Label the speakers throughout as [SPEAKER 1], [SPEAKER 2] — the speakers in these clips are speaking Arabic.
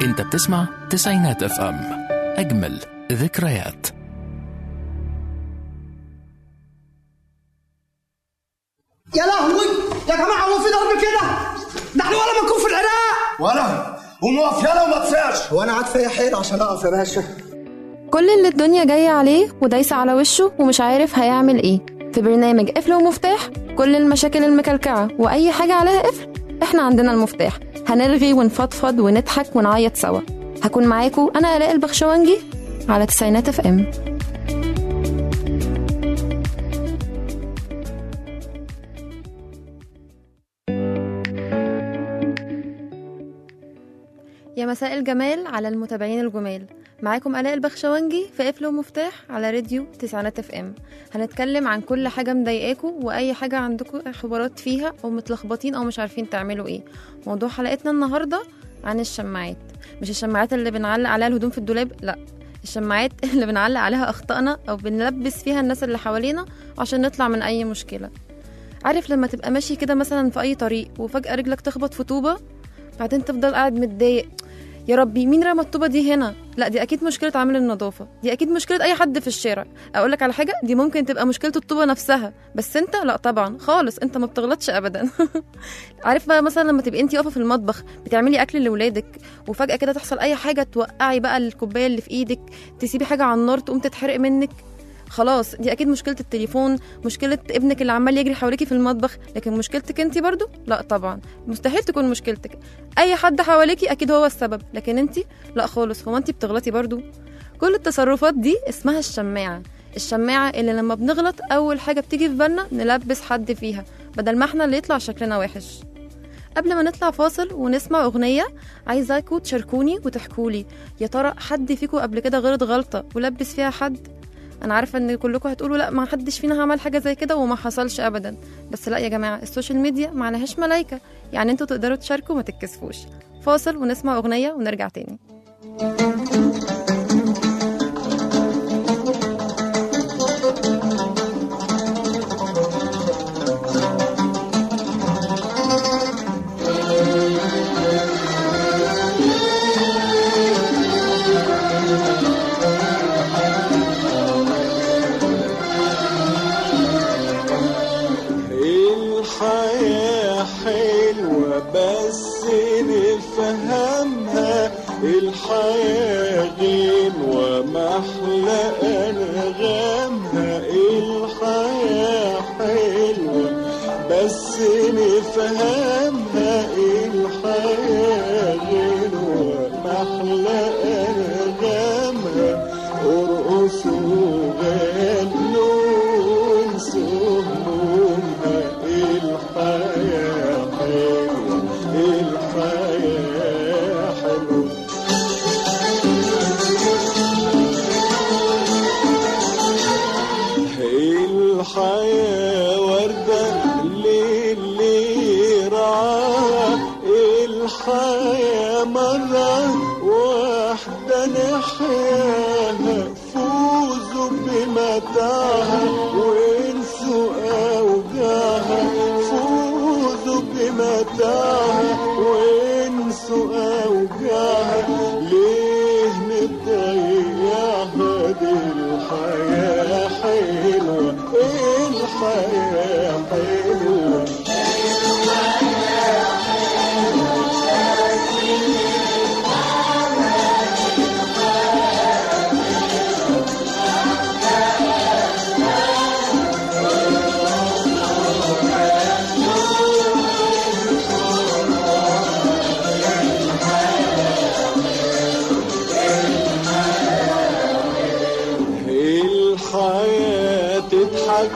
[SPEAKER 1] انت بتسمع تسعينات اف ام، اجمل ذكريات.
[SPEAKER 2] يا لهوي يا جماعه، هو في ضرب كده؟ ده احنا ولا بنكون في العراق
[SPEAKER 3] ولا ونقف يلا وما تسعش.
[SPEAKER 2] وانا قاعد فيا حيل عشان اقف يا باشا.
[SPEAKER 4] كل اللي الدنيا جاية عليه ودايسة على وشه ومش عارف هيعمل ايه. في برنامج قفل ومفتاح كل المشاكل المكلكعة وأي حاجة عليها قفل احنا عندنا المفتاح. هنرغي ونفضفض ونضحك ونعيط سوا. هكون معاكم أنا آلاء البخشوانجي على تسعينات اف ام. يا مساء الجمال على المتابعين الجمال، معاكم آلاء البخشوانجي في قفل ومفتاح على راديو تسعينات اف ام. هنتكلم عن كل حاجة مضايقاكم وأي حاجة عندكم خبرات فيها أو متلخبطين أو مش عارفين تعملوا ايه. موضوع حلقتنا النهاردة عن الشماعات، مش الشماعات اللي بنعلق عليها الهدوم في الدولاب، لا، الشماعات اللي بنعلق عليها أخطائنا أو بنلبس فيها الناس اللي حوالينا عشان نطلع من أي مشكلة. عارف لما تبقى ماشي كده مثلا في أي طريق وفجأة رجلك تخبط في طوبة، بعدين تفضل قاعد متضايق، يا ربي مين رمى الطوبة دي هنا؟ لا دي أكيد مشكلة عامل النظافة، دي أكيد مشكلة أي حد في الشارع. أقولك على حاجة، دي ممكن تبقى مشكلة الطوبة نفسها، بس أنت لا طبعا خالص، أنت ما بتغلطش أبدا. عارف بقى مثلا لما تبقي أنت واقفة في المطبخ بتعملي أكل لولادك وفجأة كده تحصل أي حاجة، توقعي بقى الكوباية اللي في إيدك، تسيبي حاجة على النار تقوم تتحرق منك، خلاص دي اكيد مشكله التليفون، مشكله ابنك اللي عمال يجري حواليكي في المطبخ. لكن مشكلتك انت برضو لا طبعا، مستحيل تكون مشكلتك. اي حد حواليكي اكيد هو السبب، لكن انت لا خالص. هو انت بتغلطي برضو؟ كل التصرفات دي اسمها الشماعه. الشماعه اللي لما بنغلط اول حاجه بتيجي في بالنا نلبس حد فيها بدل ما احنا اللي يطلع شكلنا وحش. قبل ما نطلع فاصل ونسمع أغنية، عايزاكوا تشاركوني وتحكولي يا ترى حد فيكوا قبل كده غلط غلطة ولبس فيها حد؟ انا عارفه ان كلكم هتقولوا لا ما حدش فينا عمل حاجه زي كده وما حصلش ابدا، بس لا يا جماعه، السوشيال ميديا ما عليهاش ملايكه، يعني انتوا تقدروا تشاركوا وما تتكسفوش. فاصل ونسمع اغنيه ونرجع تاني.
[SPEAKER 5] الحياة غين ومحلى أنغامها، الحياة حلوة بس نفهمها، الحياة غين ومحلى أنغامها. ارقصوا غنوا انسوا همومها، الحياة حلوة الحياة حلوة. الحياة وردة اللي رعاها، الحياة مرة واحدة نحياها. فوزوا بمتاعها وانسوا أوجاعها، فوزوا بمتاعها وانسوا أوجاعها. ليه نضيعها؟ دي الحياة حلوة، الحياة حلوة. الحياة تضحك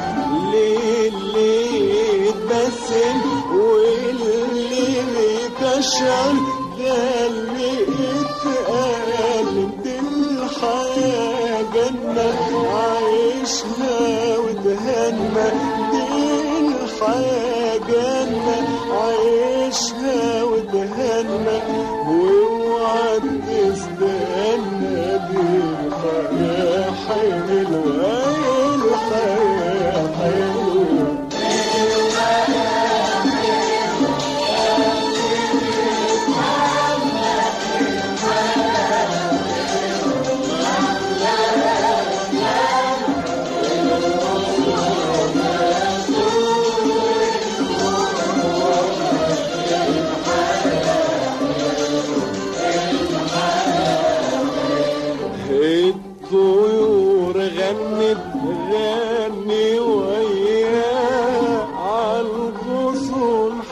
[SPEAKER 5] للي يتبسم واللي يكشر، ده اللي اتقال. دي الحياة جنة عايشها وتهنى، دي الحياة جنة عايشها وتهنى. واوعى تستنى، دي الحياة حلوة الحياة حلوة.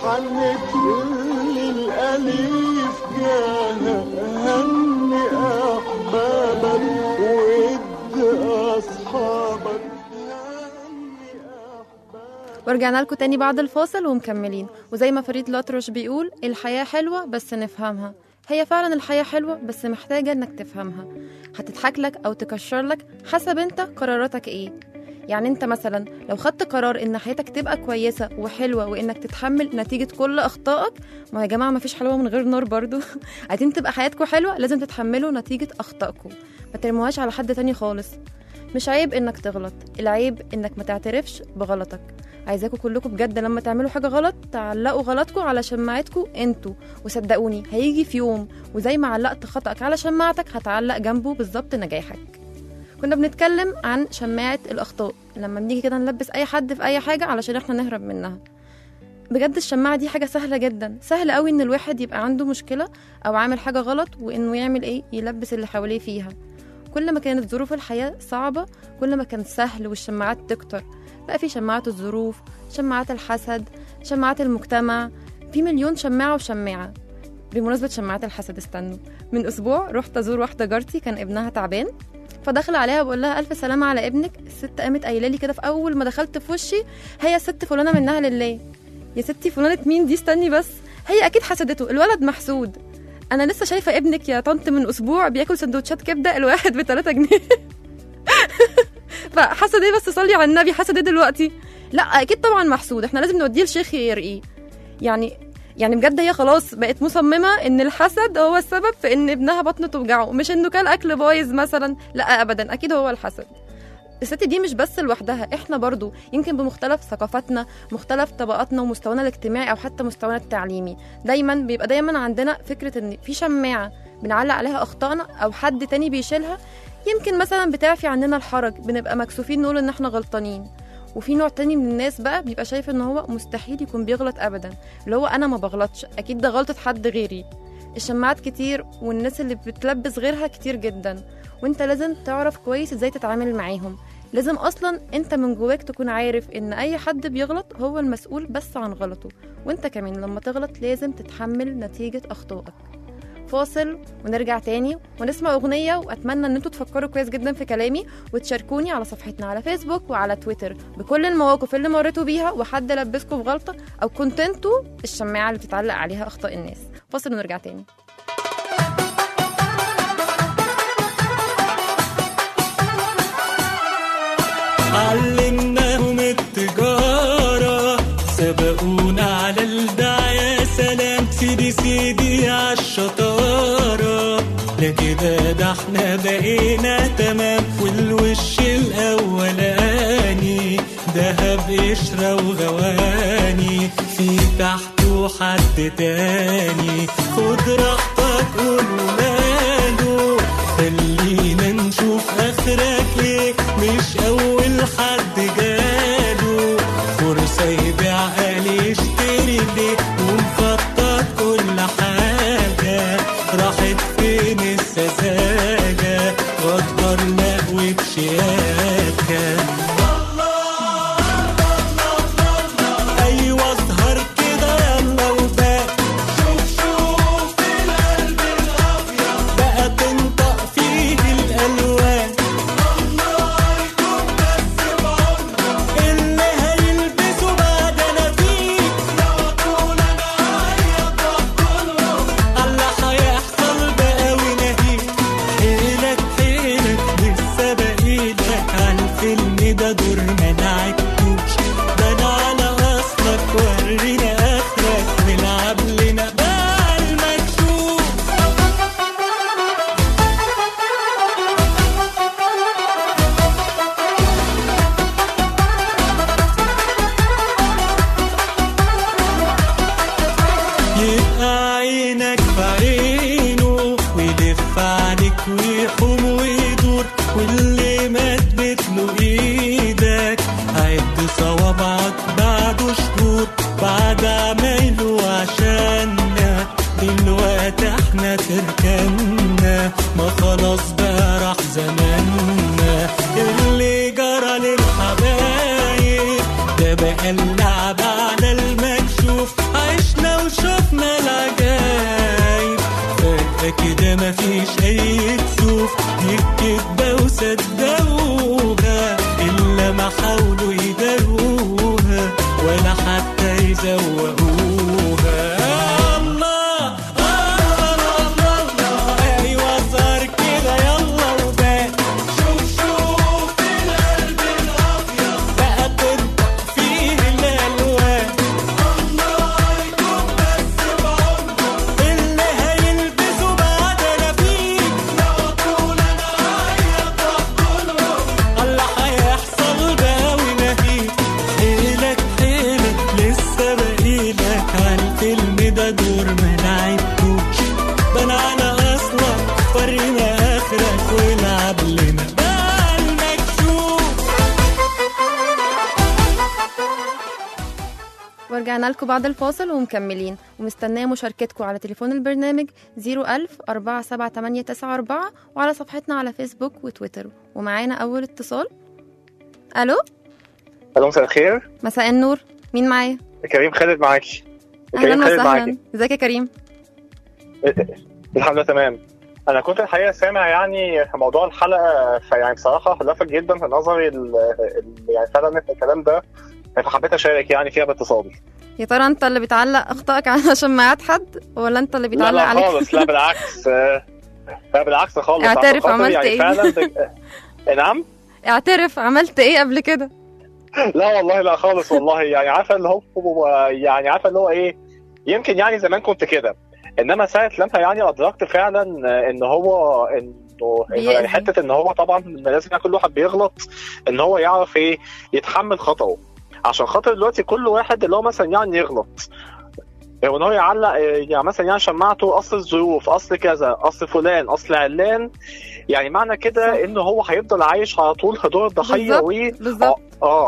[SPEAKER 5] حنت للأليف جاها هني أحبابك وإد أصحابك.
[SPEAKER 4] ورجعنا لكم تاني بعد الفاصل ومكملين. وزي ما فريد الأطرش بيقول الحياة حلوة بس نفهمها. هي فعلا الحياة حلوة بس محتاجة انك تفهمها. هتضحك لك او تكشر لك حسب انت قراراتك ايه. يعني انت مثلا لو خدت قرار ان حياتك تبقى كويسة وحلوة وانك تتحمل نتيجة كل اخطائك، ما يا جماعة ما فيش حلوة من غير نار برضو. عايزين تبقى حياتكم حلوة لازم تتحملوا نتيجة اخطائكم، ما ترموهاش على حد تاني خالص. مش عيب انك تغلط، العيب انك ما تعترفش بغلطك. عايزاكم كلكم بجد لما تعملوا حاجة غلط تعلقوا غلطكم على شماعتكم انتوا، وصدقوني هيجي في يوم وزي ما علقت خطأك على شماعتك هتعلق جنبه بالظبط نجاحك. كنا بنتكلم عن شماعة الأخطاء لما بنيجي كده نلبس أي حد في أي حاجة علشان احنا نهرب منها. بجد الشماعة دي حاجة سهلة جدا، سهل قوي ان الواحد يبقى عنده مشكلة أو عامل حاجة غلط وإنه يعمل ايه، يلبس اللي حواليه فيها. كل ما كانت ظروف الحياة صعبة كل ما كان سهل والشماعات تكتر. بقى في شماعات الظروف، شماعات الحسد، شماعات المجتمع، في مليون شماعة وشماعة. بمناسبة شماعات الحسد، استنوا، من أسبوع رحت أزور واحدة جارتي كان ابنها تعبان، فدخل عليها بقول لها ألف سلامة على ابنك. الست قامت قايله لي كده في أول ما دخلت في وشي، هي الست فلانة منها لله. يا ستي فلانة مين دي؟ استني بس، هي أكيد حسدته، الولد محسود. أنا لسه شايفة ابنك يا طنط من أسبوع بياكل سندوتشات كبدة الواحد ب3 جنيه. فحسد ايه بس؟ صلي على النبي، حسد ايه دلوقتي؟ لا اكيد طبعا محسود، احنا لازم نوديه لشيخ يرقيه. يعني بجد هي خلاص بقت مصممه ان الحسد هو السبب في ان ابنها بطنه توجعه، مش انه كان اكل بايظ مثلا، لا ابدا، اكيد هو الحسد. الست دي مش بس لوحدها، احنا برضو يمكن بمختلف ثقافاتنا، مختلف طبقاتنا ومستوانا الاجتماعي او حتى مستوانا التعليمي، دايما عندنا فكره ان في شماعه بنعلق عليها اخطائنا او حد تاني بيشيلها. يمكن مثلا بتعفي عننا الحرج، بنبقى مكسوفين نقول ان احنا غلطانين. وفي نوع تاني من الناس بقى بيبقى شايف ان هو مستحيل يكون بيغلط ابدا، اللي هو انا ما بغلطش، اكيد ده غلطة حد غيري. الشماعات كتير والناس اللي بتلبس غيرها كتير جدا، وانت لازم تعرف كويس ازاي تتعامل معاهم. لازم اصلا انت من جواك تكون عارف ان اي حد بيغلط هو المسؤول بس عن غلطه، وانت كمان لما تغلط لازم تتحمل نتيجة اخطائك. فاصل ونرجع تاني ونسمع أغنية، وأتمنى أن انتوا تفكروا كويس جدا في كلامي وتشاركوني على صفحتنا على فيسبوك وعلى تويتر بكل المواقف اللي مريتوا بيها وحد لبسكوا بغلطة أو كنت انتوا الشماعة اللي بتتعلق عليها أخطاء الناس. فاصل ونرجع تاني.
[SPEAKER 6] علمناهم التجارة، سبقونا على الدعاية، سلام سيدي عالشطارة. لا كده ده احنا بقينا تمام، والوش الأولاني دهب قشرة وغواني، في تحته حد تاني. خد راحتك قول ماله، خلينا نشوف آخرك ايه، مش أول حد جاله فرصة يبيع قال يشتري ليه، ومخطط كل حاجة، راحت فين السذاجة، غدرنا وبشياكة. أيوة اظهر كده يلا وباك، شوف القلب الأبيض بقى تنطق فيه الألوان. ده دور ما نعكوش، ده انا على اصلك ورينا اخرك، نلعب لنا بقى المكشوف. يبقى عينك في عينه ويلف عليك ويحوم ويدور، واللي ما تبتله ايدك عد صوابعك بعده شهور، بعد عمايله عشاننا دلوقتي احنا تركنا، ما خلاص بقى راح زماننا. اللي جرى للحبايب ده بقى اللعب على المكشوف، عيش دور ما لعبتوش، بان على اصلك ورينا اخرك والعب لنا بقى المكشوف.
[SPEAKER 4] ورجعنا لكم بعد الفاصل ومكملين ومستنية مشاركتكم على تليفون البرنامج 01000-47894 وعلى صفحتنا على فيسبوك وتويتر. ومعانا أول اتصال. ألو،
[SPEAKER 7] مساء الخير.
[SPEAKER 4] مساء النور، مين معايا؟
[SPEAKER 7] كريم خالد معاكي.
[SPEAKER 4] أهلا وسهلا، ازيك يا كريم؟
[SPEAKER 7] الحمد لله تمام. أنا كنت الحقيقة سامع يعني موضوع الحلقة، فيعني بصراحة لفت جدا في نظري يعني فعلا الكلام ده، فحبيت أشارك يعني فيها باتصالي.
[SPEAKER 4] يا ترى أنت اللي بتعلق أخطائك على شماعات حد ولا أنت اللي بيتعلق عليك؟
[SPEAKER 7] لا خالص، لا بالعكس. لا بالعكس خالص.
[SPEAKER 4] اعترف عملت يعني إيه؟
[SPEAKER 7] فعلا نعم؟
[SPEAKER 4] اعترف عملت إيه قبل كده؟
[SPEAKER 7] لا والله لا خالص والله. يعني عارفة اللي هو إيه، يمكن يعني زمان كنت كده، انما ساعه لما يعني ادركت فعلا انه يعني حته ان هو طبعا لازم كل واحد بيغلط، ان هو يعرف ايه يتحمل خطأه، عشان خاطر دلوقتي كل واحد اللي هو مثلا يعني يغلط وان هو يعلق يعني مثلا يعني شماعته اصل الظروف، اصل كذا، اصل فلان، اصل علان، يعني معنى كده انه هو هيفضل عايش على طول في دور الضحيه.
[SPEAKER 4] بالظبط.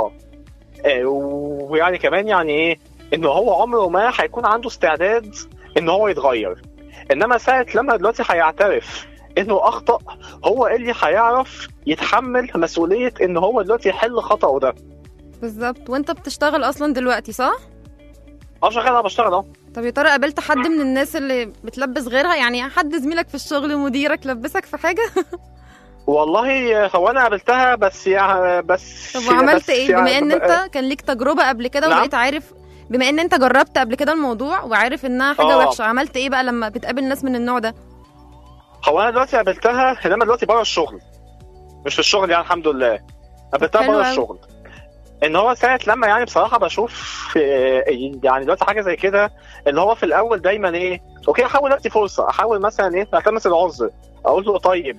[SPEAKER 7] ويعني كمان يعني ايه، انه هو عمره ما هيكون عنده استعداد ان هو يتغير. انما ساعه لما دلوقتي هيعترف انه اخطأ، هو اللي هيعرف يتحمل مسؤوليه ان هو دلوقتي يحل خطأه ده.
[SPEAKER 4] بالظبط. وانت بتشتغل اصلا دلوقتي صح؟
[SPEAKER 7] شغال. انا بشتغل.
[SPEAKER 4] طب يا ترى قابلت حد من الناس اللي بتلبس غيرها؟ يعني حد زميلك في الشغل، مديرك، لبسك في حاجه؟
[SPEAKER 7] والله هو انا قابلتها بس
[SPEAKER 4] طب وعملت ايه بما ان انت كان ليك تجربه قبل كده وبقيت عارف، بما ان انت جربت قبل كده الموضوع وعارف انها حاجه وحشه، عملت ايه بقى لما بتقابل ناس من النوع ده؟
[SPEAKER 7] هو انا دلوقتي قابلتها انما دلوقتي بره الشغل، مش في الشغل يعني الحمد لله. قابلتها بره الشغل، ان هو ساعه لما يعني بصراحه بشوف يعني دلوقتي حاجه زي كده، اللي هو في الاول دايما ايه، اوكي احاول ادي فرصه، احاول مثلا ايه التمس العذر، اقول له طيب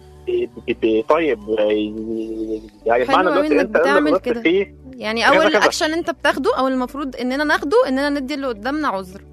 [SPEAKER 7] يعني معنى دلوقتي انت
[SPEAKER 4] بتعمل كده يعني اول اكشن انت بتاخده او المفروض اننا ناخده اننا ندي اللي قدامنا عذر.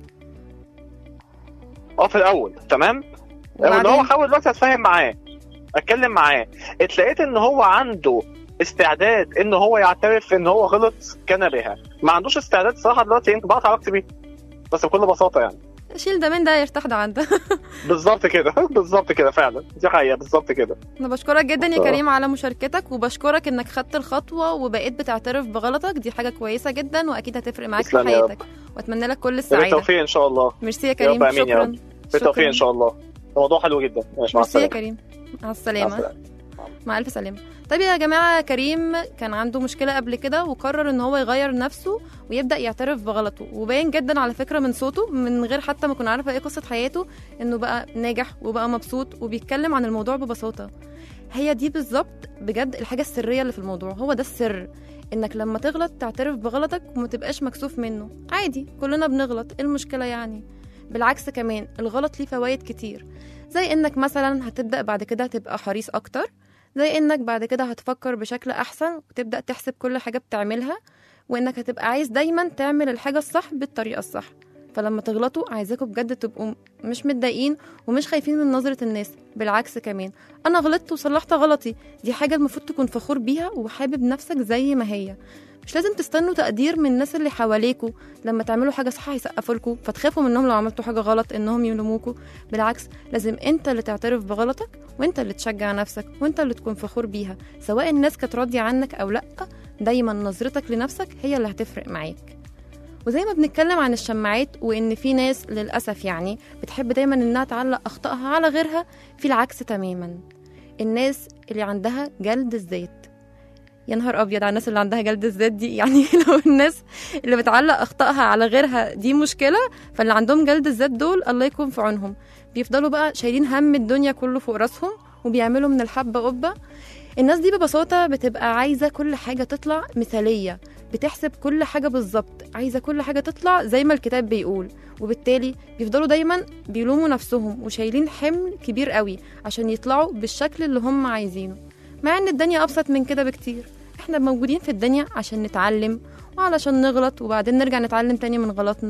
[SPEAKER 7] في الاول تمام، وان هو حاول دلوقتي اتفاهم معاه، اتكلم معاه، اتلاقيت ان هو عنده استعداد ان هو يعترف ان هو غلط كان بها، ما عندوش استعداد صراحه دلوقتي انت بقى علاقتي بيه، بس بكل بساطه يعني
[SPEAKER 4] شيل ده من ده يرتاح ده عنده.
[SPEAKER 7] بالظبط كده، بالظبط كده فعلا، دي حقيقه بالظبط كده.
[SPEAKER 4] انا بشكرك جدا يا كريم على مشاركتك، وبشكرك انك خدت الخطوه وبقيت بتعترف بغلطك، دي حاجه كويسه جدا واكيد هتفرق معاك في حياتك، واتمنى لك كل السعاده.
[SPEAKER 7] بالتوفيق ان شاء الله.
[SPEAKER 4] ميرسي يا كريم، شكرا.
[SPEAKER 7] بالتوفيق ان شاء الله، الموضوع حلو جدا.
[SPEAKER 4] ميرسي يا كريم، مع السلامه. مع الف سلامه. طيب يا جماعه، كريم كان عنده مشكله قبل كده وقرر ان هو يغير نفسه ويبدا يعترف بغلطه، وباين جدا على فكره من صوته من غير حتى ما كنا عارفه ايه قصه حياته انه بقى ناجح وبقى مبسوط وبيتكلم عن الموضوع ببساطه. هي دي بالظبط بجد الحاجه السريه اللي في الموضوع، هو ده السر، انك لما تغلط تعترف بغلطك وما تبقاش مكسوف منه. عادي، كلنا بنغلط، ايه المشكله يعني؟ بالعكس كمان الغلط ليه فوائد كتير، زي انك مثلا هتبدا بعد كده تبقى حريص اكتر، زي انك بعد كده هتفكر بشكل احسن وتبدا تحسب كل حاجه بتعملها، وانك هتبقى عايز دايما تعمل الحاجه الصح بالطريقه الصح. فلما تغلطوا عايزاكم بجد تبقوا مش متضايقين ومش خايفين من نظره الناس، بالعكس كمان انا غلطت وصلحت غلطي، دي حاجه المفروض تكون فخور بيها وحابب نفسك زي ما هي. مش لازم تستنوا تقدير من الناس اللي حواليكوا، لما تعملوا حاجه صح يسقفوا لكم فتخافوا منهم لو عملتوا حاجه غلط انهم يلوموكوا. بالعكس لازم انت اللي تعترف بغلطك، وانت اللي تشجع نفسك، وانت اللي تكون فخور بيها، سواء الناس كانت راضيه عنك او لا. دايما نظرتك لنفسك هي اللي هتفرق معاك. وزي ما بنتكلم عن الشماعات وان في ناس للاسف يعني بتحب دايما انها تعلق اخطائها على غيرها، في العكس تماما الناس اللي عندها جلد الذات. يا نهار ابيض على الناس اللي عندها جلد الذات دي، يعني لو الناس اللي بتعلق اخطائها على غيرها دي مشكله، فاللي عندهم جلد الذات دول الله يكون في عونهم، بيفضلوا بقى شايلين هم الدنيا كله فوق راسهم وبيعملوا من الحبه قبه. الناس دي ببساطه بتبقى عايزه كل حاجه تطلع مثاليه، بتحسب كل حاجه بالظبط، عايزه كل حاجه تطلع زي ما الكتاب بيقول، وبالتالي بيفضلوا دايما بيلوموا نفسهم وشايلين حمل كبير قوي عشان يطلعوا بالشكل اللي هم عايزينه، مع ان الدنيا ابسط من كده بكتير. احنا موجودين في الدنيا عشان نتعلم وعلشان نغلط وبعدين نرجع نتعلم تاني من غلطنا،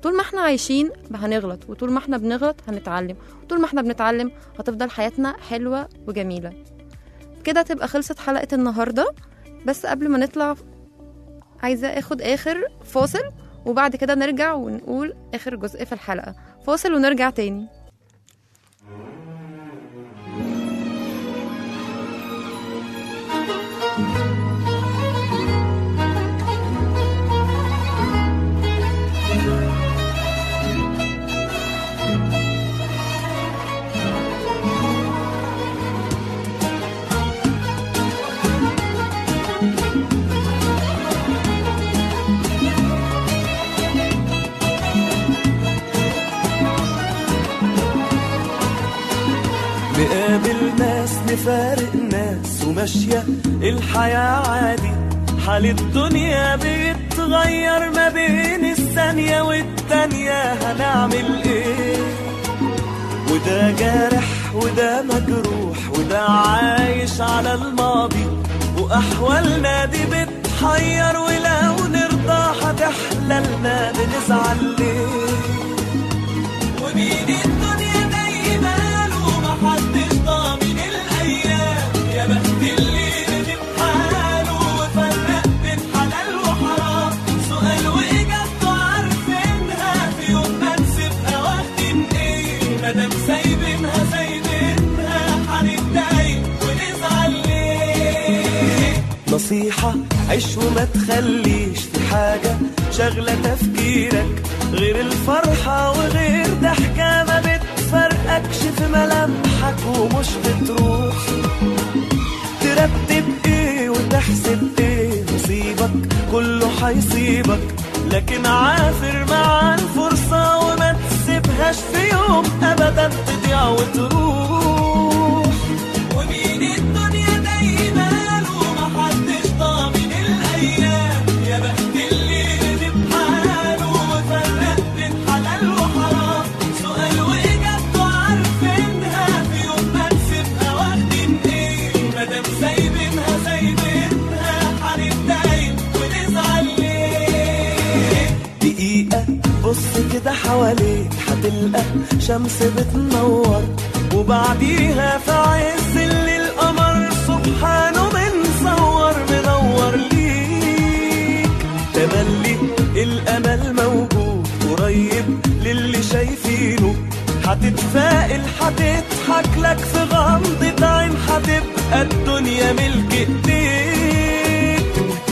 [SPEAKER 4] طول ما احنا عايشين هنغلط، وطول ما احنا بنغلط هنتعلم، وطول ما احنا بنتعلم هتفضل حياتنا حلوة وجميلة. كده تبقى خلصت حلقة النهاردة. بس قبل ما نطلع عايزة اخد اخر فاصل، وبعد كده نرجع ونقول اخر جزء في الحلقة. فاصل ونرجع تاني.
[SPEAKER 6] نقابل ناس نفارق ناس وماشية الحياة عادي، حال الدنيا بيتغير ما بين الثانية والتانية، هنعمل ايه؟ وده جارح وده مجروح وده عايش على الماضي، وأحوالنا دي بتحير، ولو نرضى هتحللنا بنزعل ليه؟ ومين الدنيا دايما محدش ضامن الأيام، يا بخت اللي ندم حاله وفرق بين حلال وحرام، سؤال وإجابته عارفينها، في يوم ما نسيبها واخدين إيه؟ مادام سايبينها هنتضايق ونزعل ليه؟ نصيحة عيش وما تخليش في حاجة شغلة تفكيرك غير الفرحة وغير ضحكة ما بتفرقكش في ملامحك ومش بتروح. ترتب ايه وتحسب ايه؟ نصيبك كله هيصيبك، لكن عافر مع الفرصة وما تسيبهاش في يوم أبدا تضيع وتروح. ومين الدنيا دايما ومحدش ضامن الأيام، يا بخت اللي ندم حاله وفرق بين حلال وحرام، سؤال وإجابته عارفينها، في يوم ما نسيبها واخدين إيه؟ مادام سايبينها هنتضايق ونزعل ليه؟ دقيقة بص كده حواليك هتلقى شمس بتنور، وبعديها في عز الليل القمر سبحانه منصور منور ليك. تملي الأمل موجود قريب للي شايفينه، هتتفائل هتضحك لك في غمضة عين، هتبقى الدنيا ملك ايديك.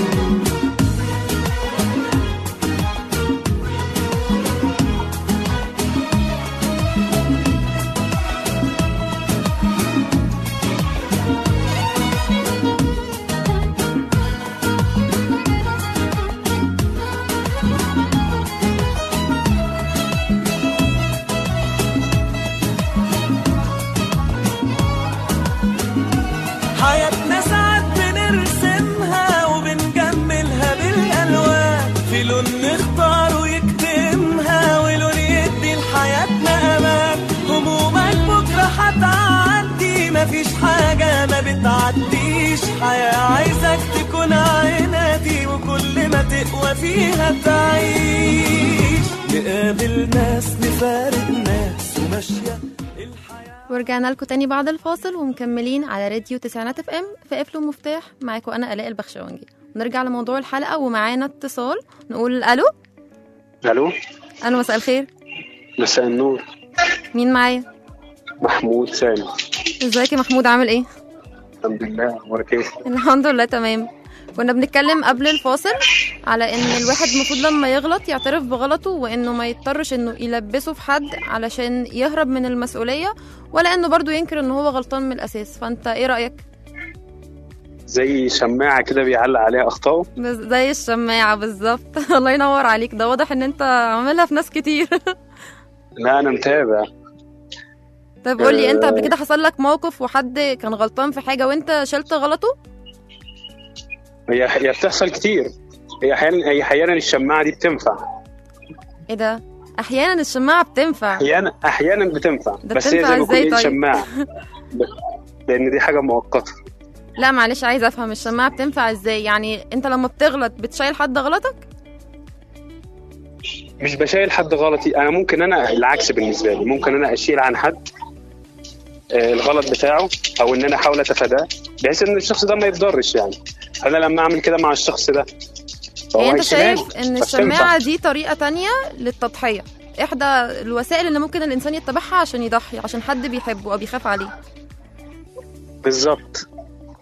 [SPEAKER 6] حياتنا ساعات بنرسمها وبنجملها بالألوان، في لون نختار ويكتمها ولون يدي لحياتنا أمان. همومك بكرة هتعدي، مفيش حاجة ما بتعديش، حياة عايزك تكون عنادي وكل ما تقوى فيها تعيش. نقابل ناس نفارق ناس وماشية
[SPEAKER 4] ورجعنا لكم تاني بعد الفاصل ومكملين على راديو 9 اف ام في قفل ومفتاح. معاكم انا الاء البخشوانجي. نرجع لموضوع الحلقه ومعانا اتصال، نقول الو.
[SPEAKER 7] الو.
[SPEAKER 4] الو، مساء الخير.
[SPEAKER 7] مساء النور.
[SPEAKER 4] مين معايا؟
[SPEAKER 7] محمود سامي.
[SPEAKER 4] ازيك يا محمود، عامل ايه؟
[SPEAKER 7] الحمد لله. اخبارك ايه؟
[SPEAKER 4] الحمد لله تمام. كنا بنتكلم قبل الفاصل على ان الواحد المفروض لما يغلط يعترف بغلطه، وانه ما يضطرش انه يلبسه في حد علشان يهرب من المسؤولية، ولا انه برضو ينكر انه هو غلطان من الاساس. فانت ايه رأيك؟
[SPEAKER 7] زي شماعة كده بيعلق عليها اخطائه.
[SPEAKER 4] زي الشماعة بالظبط. الله ينور عليك، ده واضح ان انت عاملها في ناس كتير.
[SPEAKER 7] لا انا متابع.
[SPEAKER 4] طيب قولي، انت قبل كده حصل لك موقف وحد كان غلطان في حاجة وانت شلت غلطه؟
[SPEAKER 7] هي بتحصل كتير. هي احيانا الشماعة دي بتنفع.
[SPEAKER 4] ايه ده؟ احيانا الشماعة بتنفع؟
[SPEAKER 7] احيانا بتنفع، بس هي
[SPEAKER 4] بتنفع
[SPEAKER 7] زي ما
[SPEAKER 4] ازاي
[SPEAKER 7] يكون
[SPEAKER 4] طيب؟
[SPEAKER 7] شماعة. لان دي حاجة مؤقتة.
[SPEAKER 4] لا معلش، عايزة افهم الشماعة بتنفع ازاي؟ يعني انت لما بتغلط بتشيل حد غلطك؟
[SPEAKER 8] مش بشيل حد غلطي. انا ممكن انا العكس بالنسبه لي، ممكن انا اشيل عن حد الغلط بتاعه، او ان انا احاول اتفاداه بحيث ان الشخص ده ما يتضرش. يعني انا لما اعمل كده مع الشخص ده
[SPEAKER 4] يعني انت شايف ان الشماعة دي طريقة تانية للتضحية، احدى الوسائل اللي ممكن الانسان يتبعها عشان يضحي عشان حد بيحبه او بيخاف عليه.
[SPEAKER 8] بالظبط.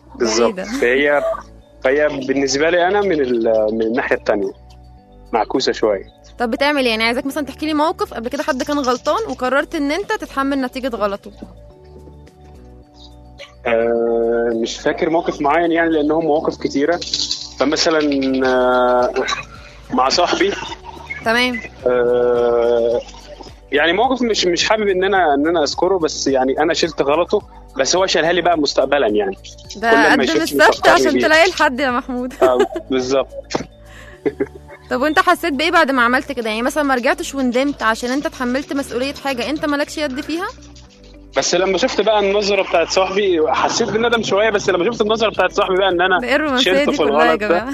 [SPEAKER 8] فهي بالنسبه لي انا من الناحيه التانية معكوسه شويه.
[SPEAKER 4] طب بتعمل ايه؟ يعني عايزك مثلا تحكي لي موقف قبل كده حد كان غلطان وقررت ان انت تتحمل نتيجة غلطه.
[SPEAKER 8] مش فاكر موقف معين يعني، لانهم مواقف كتيره. فمثلا مع صاحبي
[SPEAKER 4] تمام.
[SPEAKER 8] يعني موقف مش حابب ان انا اذكره، بس يعني انا شلت غلطه بس هو شالها لي بقى مستقبلا يعني.
[SPEAKER 4] ده قدم السبت عشان تلاقي الحد يا محمود.
[SPEAKER 8] بالظبط.
[SPEAKER 4] طب وانت حسيت بايه بعد ما عملت كده؟ يعني مثلا ما رجعتش وندمت عشان انت تحملت مسؤولية حاجة انت مالكش يد فيها؟
[SPEAKER 8] بس لما شفت بقى النظرة بتاعت صاحبي حسيت بالندم شوية، بس لما شفت النظرة بتاعت صاحبي بقى ان انا شلت في الغلط ده.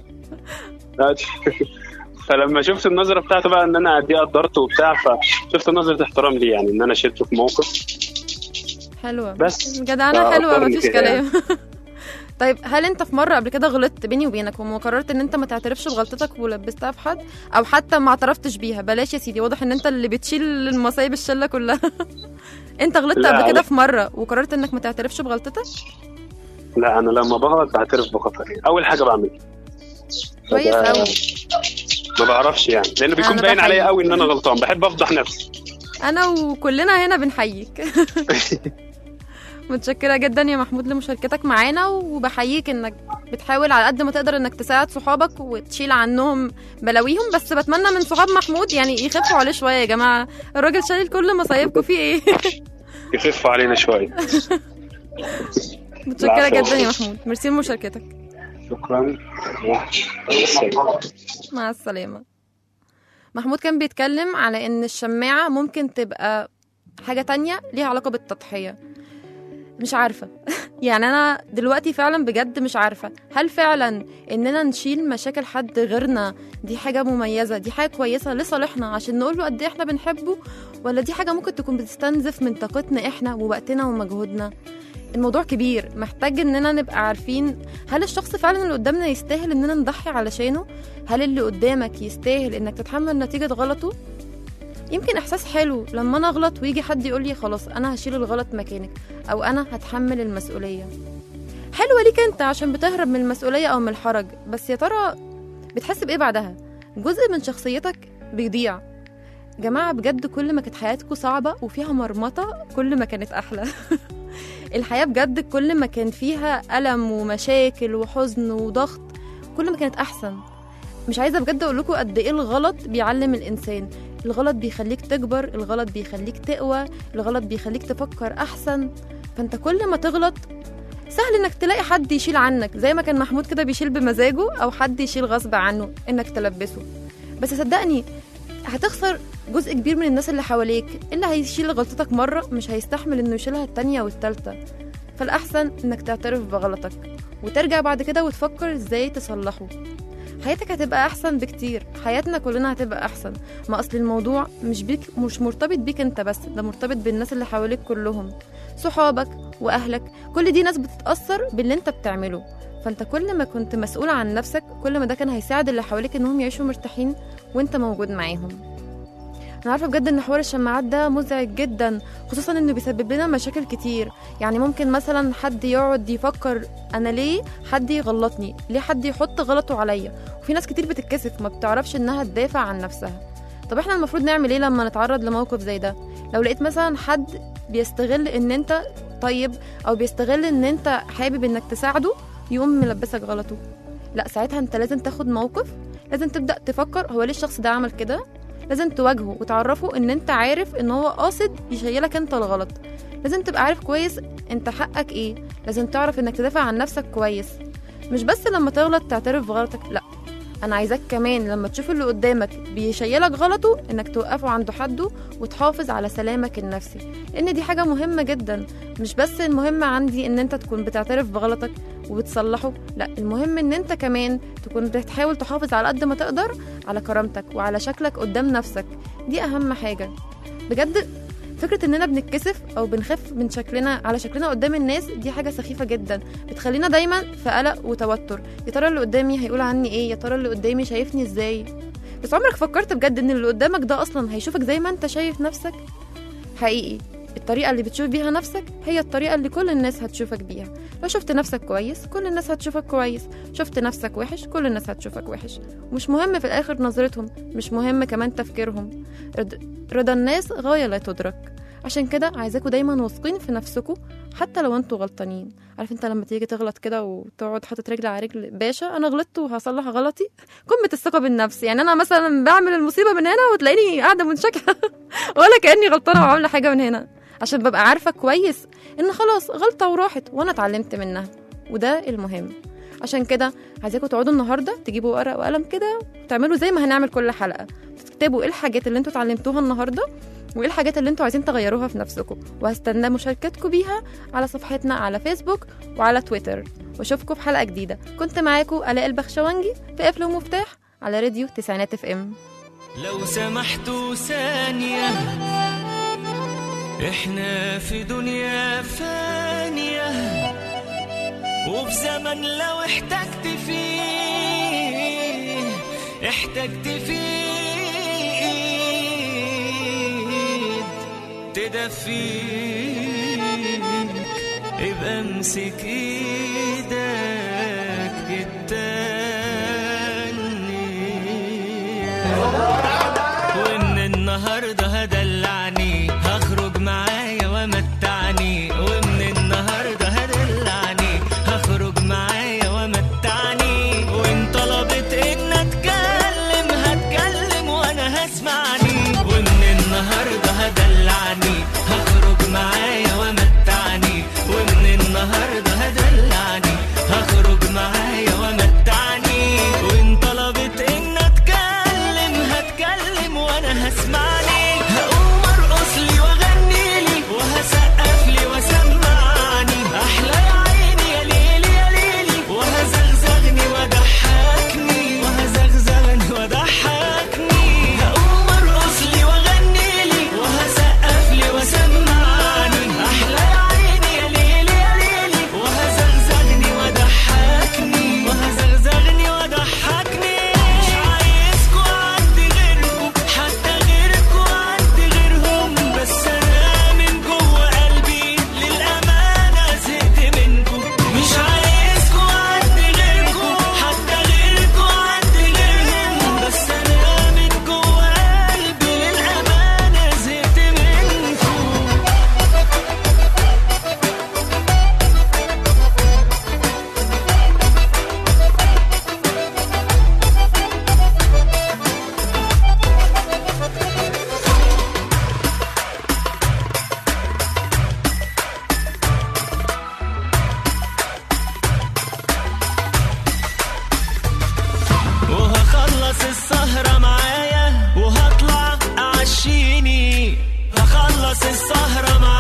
[SPEAKER 8] فلما شفت النظرة بتاعته بقى ان انا دي قدرته وبتاع، فشفت نظرة احترام لي يعني ان انا شلته في موقف.
[SPEAKER 4] حلوة
[SPEAKER 8] بس
[SPEAKER 4] جدعانة حلوة مفيش كلام. طيب هل انت في مرة قبل كده غلطت بيني وبينك وقررت ان انت ما تعترفش بغلطتك ولبستها في حد، او حتى ما اعترفتش بيها؟ بلاش يا سيدي، واضح ان انت اللي بتشيل المصايب الشلة كلها. انت غلطت قبل كده في مرة وقررت انك ما تعترفش بغلطتك؟
[SPEAKER 8] لا انا لما بغلط بعترف بخطئي اول حاجة بعملها.
[SPEAKER 4] كويس قوي.
[SPEAKER 8] ما بعرفش يعني لانه بيكون باين عليا قوي ان انا غلطان، بحب افضح نفسي.
[SPEAKER 4] انا وكلنا هنا بنحييك. متشكرة جدا يا محمود لمشاركتك معانا، وبحييك انك بتحاول على قد ما تقدر انك تساعد صحابك وتشيل عنهم بلاويهم. بس بتمنى من صحاب محمود يعني يخفوا عليه شوية يا جماعة، الراجل شايل كل مصايبكم فيه ايه.
[SPEAKER 8] يخفوا علينا شوية.
[SPEAKER 4] متشكرة جدا يا محمود، ميرسي لمشاركتك.
[SPEAKER 8] شكرا.
[SPEAKER 4] مع السلامة. محمود كان بيتكلم على ان الشماعة ممكن تبقى حاجة تانية ليها علاقة بالتضحية. مش عارفة. يعني أنا دلوقتي فعلا بجد مش عارفة هل فعلا إننا نشيل مشاكل حد غيرنا دي حاجة مميزة، دي حاجة كويسة لصالحنا عشان نقوله قد إيه إحنا بنحبه، ولا دي حاجة ممكن تكون بتستنزف من طاقتنا إحنا ووقتنا ومجهودنا. الموضوع كبير، محتاج إننا نبقى عارفين هل الشخص فعلا اللي قدامنا يستاهل إننا نضحي علشانه؟ هل اللي قدامك يستاهل إنك تتحمل نتيجة غلطه؟ يمكن إحساس حلو لما أنا أغلط ويجي حد يقول لي خلاص أنا هشيل الغلط مكانك، أو أنا هتحمل المسؤولية. حلوة ليك أنت عشان بتهرب من المسؤولية أو من الحرج، بس يا ترى بتحس بإيه بعدها؟ جزء من شخصيتك بيضيع. جماعة بجد كل ما كانت حياتكم صعبة وفيها مرمطة كل ما كانت أحلى. الحياة بجد كل ما كان فيها ألم ومشاكل وحزن وضغط كل ما كانت أحسن. مش عايزة بجد أقول لكم قد إيه الغلط بيعلم الإنسان. الغلط بيخليك تكبر، الغلط بيخليك تقوى، الغلط بيخليك تفكر أحسن. فأنت كل ما تغلط سهل إنك تلاقي حد يشيل عنك، زي ما كان محمود كده بيشيل بمزاجه، أو حد يشيل غصب عنه إنك تلبسه. بس صدقني هتخسر جزء كبير من الناس اللي حواليك. اللي هيشيل غلطتك مرة مش هيستحمل إنه يشيلها التانية والتالتة. فالأحسن إنك تعترف بغلطك وترجع بعد كده وتفكر إزاي تصلحه. حياتك هتبقى أحسن بكتير، حياتنا كلنا هتبقى أحسن. ما أصل الموضوع مش مرتبط بيك أنت بس، ده مرتبط بالناس اللي حواليك كلهم، صحابك وأهلك، كل دي ناس بتتأثر باللي أنت بتعمله. فأنت كل ما كنت مسؤول عن نفسك كل ما ده كان هيساعد اللي حواليك إنهم يعيشوا مرتاحين وأنت موجود معاهم. أنا عارفة بجد إن حوار الشماعات ده مزعج جدا، خصوصا إنه بيسبب لنا مشاكل كتير. يعني ممكن مثلا حد يقعد يفكر أنا ليه حد يغلطني، ليه حد يحط غلطه عليا. وفي ناس كتير بتتكسف ما بتعرفش إنها تدافع عن نفسها. طب إحنا المفروض نعمل إيه لما نتعرض لموقف زي ده؟ لو لقيت مثلا حد بيستغل إن أنت طيب، أو بيستغل إن أنت حابب إنك تساعده، يقوم ملبسك غلطه، لا ساعتها أنت لازم تاخد موقف، لازم تبدأ تفكر هو ليه الشخص ده عمل كده. لازم تواجهه وتعرفه ان انت عارف ان هو قاصد يشيلك انت الغلط. لازم تبقى عارف كويس انت حقك ايه، لازم تعرف انك تدافع عن نفسك كويس. مش بس لما تغلط تعترف بغلطك، لا، انا عايزاك كمان لما تشوف اللي قدامك بيشيلك غلطه انك توقفه عنده حده وتحافظ على سلامك النفسي، لان دي حاجة مهمة جدا. مش بس المهم عندي ان انت تكون بتعترف بغلطك، وبتصلحه، لا، المهم ان انت كمان تكون بتحاول تحافظ على قد ما تقدر على كرامتك وعلى شكلك قدام نفسك. دي اهم حاجة بجد. فكرة اننا بنتكسف او بنخاف من شكلنا على شكلنا قدام الناس دي حاجة سخيفة جدا، بتخلينا دايما في قلق وتوتر. يا ترى اللي قدامي هيقول عني ايه؟ يا ترى اللي قدامي شايفني ازاي؟ بس عمرك فكرت بجد ان اللي قدامك ده اصلا هيشوفك زي ما انت شايف نفسك؟ حقيقي الطريقة اللي بتشوف بيها نفسك هي الطريقة اللي كل الناس هتشوفك بيها. لو شفت نفسك كويس كل الناس هتشوفك كويس، شفت نفسك وحش كل الناس هتشوفك وحش. مش مهم في الآخر نظرتهم، مش مهم كمان تفكيرهم. رضا الناس غاية لا تدرك. عشان كده عايزاكوا دايما واثقين في نفسكوا حتى لو انتوا غلطانين. عارف انت لما تيجي تغلط كده وتقعد حاطط رجل على رجل، باشا انا غلطت وهصلح غلطي. قمة الثقة بالنفس. يعني انا مثلا بعمل المصيبة من هنا وتلاقيني قاعدة منشكة ولا كأني غلطانة وعاملة حاجة من هنا، عشان ببقى عارفة كويس ان خلاص غلطة وراحت وانا اتعلمت منها، وده المهم. عشان كده عايزاكم تقعدوا النهارده تجيبوا ورقة وقلم كده وتعملوا زي ما هنعمل كل حلقة، تكتبوا ايه الحاجات اللي انتوا اتعلمتوها النهارده وايه الحاجات اللي انتوا عايزين تغيروها في نفسكم، وهستنى مشاركتكم بيها على صفحتنا على فيسبوك وعلى تويتر. واشوفكم في حلقة جديدة. كنت معاكم آلاء البخشوانجي في قفل ومفتاح على راديو 90 FM.
[SPEAKER 6] لو سمحتوا ثانية، احنا في دنيا فانية وفي زمن لو احتجت فيه تدفيك، ابقى امسك ايدك التانية. ومن النهارده هدلعني، هخرج معايا ومتعني. ومن النهارده هدلعني، هخرج معايا ومتعني. وان طلبت ان اتكلم هتكلم وانا هسمعني. ومن النهارده هدلعني، هخرج معايا ومتعني. ومن النهارده هدلعني، هخرج معايا ومتعني. وان طلبت ان اتكلم هتكلم وانا هسمعني. هقوم ارقص لي واغني لي وهسقف لي وسمعني. احلى يا عيني يا ليلي يا ليلي، وهزغزغني وضحكني وهزغزغني وضحكني. هقوم ارقص لي واغني لي وهسقف لي وسمعني. احلى يا عيني يا ليلي يا ليلي، وهزغزغني وضحكني وهزغزغني وضحكني. مش عايزكوا عندي غيركوا، حتى غيركوا عندي غيرهم، بس انا من جوه قلبي للامانه زهقت منكوا. مش عايزكوا عندي غيركوا، حتى غيركوا عندي غيرهم، بس انا من جوه قلبي للامانه زهقت منكوا. وهخلص السهرة معايا وهطلع أعشيني. هخلص السهرة معايا